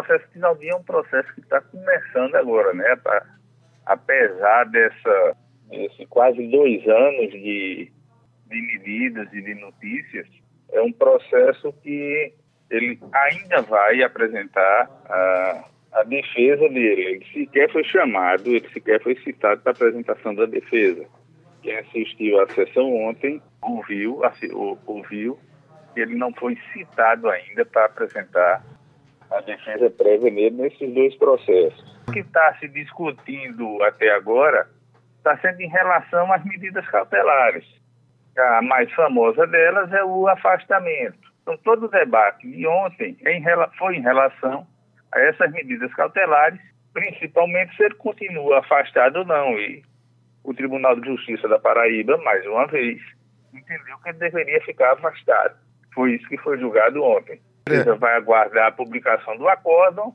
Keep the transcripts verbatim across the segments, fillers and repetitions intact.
processo de Dinaldinho é um processo que está começando agora, né? Tá, apesar dessa, desse quase dois anos de, de medidas e de notícias, é um processo que ele ainda vai apresentar a, a defesa dele. Ele sequer foi chamado, ele sequer foi citado para a apresentação da defesa. Quem assistiu à sessão ontem ouviu, ouviu que ele não foi citado ainda para apresentar a defesa prévia nele nesses dois processos. O que está se discutindo até agora está sendo em relação às medidas cautelares. A mais famosa delas é o afastamento. Então, todo o debate de ontem em, foi em relação a essas medidas cautelares, principalmente se ele continua afastado ou não. E o Tribunal de Justiça da Paraíba, mais uma vez, entendeu que ele deveria ficar afastado. Foi isso que foi julgado ontem. Ele vai aguardar a publicação do acórdão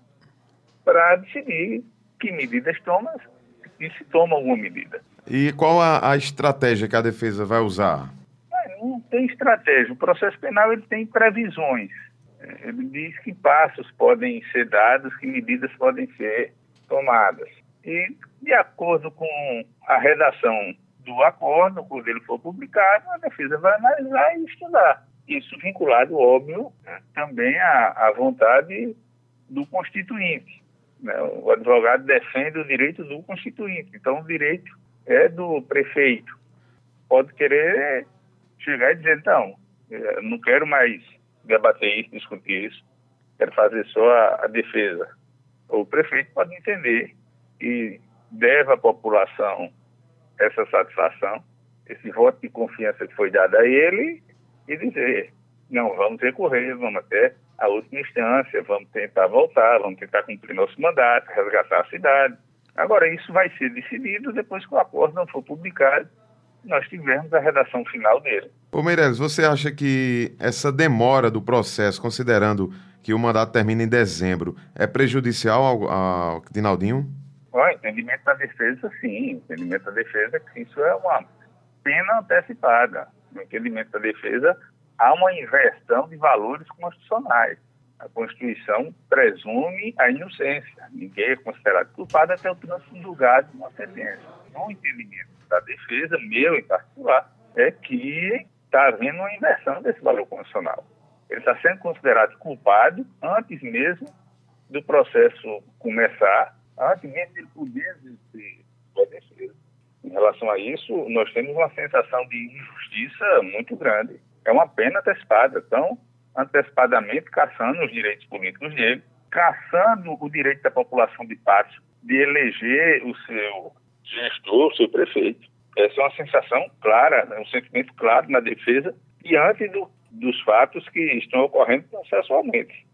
para decidir que medidas toma e se toma alguma medida. E qual a, a estratégia que a defesa vai usar? Não tem estratégia. O processo penal ele tem previsões. Ele diz que passos podem ser dados, que medidas podem ser tomadas. E, de acordo com a redação do acordo, quando ele for publicado, a defesa vai analisar e estudar. Isso vinculado, óbvio, também à, à vontade do constituinte. Né? O advogado defende o direito do constituinte. Então, o direito é do prefeito. Pode querer chegar e dizer, não, eu não quero mais debater isso, discutir isso, quero fazer só a, a defesa. O prefeito pode entender que deve à população essa satisfação, esse voto de confiança que foi dado a ele, e dizer, não, vamos recorrer, vamos até a última instância, vamos tentar voltar, vamos tentar cumprir nosso mandato, resgatar a cidade. Agora, isso vai ser decidido depois que o acordo não for publicado, nós tivermos a redação final dele. Ô Meirelles, você acha que essa demora do processo, considerando que o mandato termina em dezembro, é prejudicial ao, ao Dinaldinho? O entendimento da defesa, sim. O entendimento da defesa é que isso é uma pena antecipada. No entendimento da defesa, há uma inversão de valores constitucionais. A Constituição presume a inocência. Ninguém é considerado culpado até o trânsito julgado de uma sentença. No entendimento da defesa, meu em particular, é que está havendo uma inversão desse valor constitucional. Ele está sendo considerado culpado antes mesmo do processo começar, antes mesmo de ele poder exercer a defesa. Em relação a isso, nós temos uma sensação de injustiça muito grande. É uma pena antecipada, tão antecipadamente caçando os direitos políticos dele, caçando o direito da população de Patos de eleger o seu gestor, o seu prefeito. Essa é uma sensação clara, um sentimento claro na defesa diante do, dos fatos que estão ocorrendo processualmente.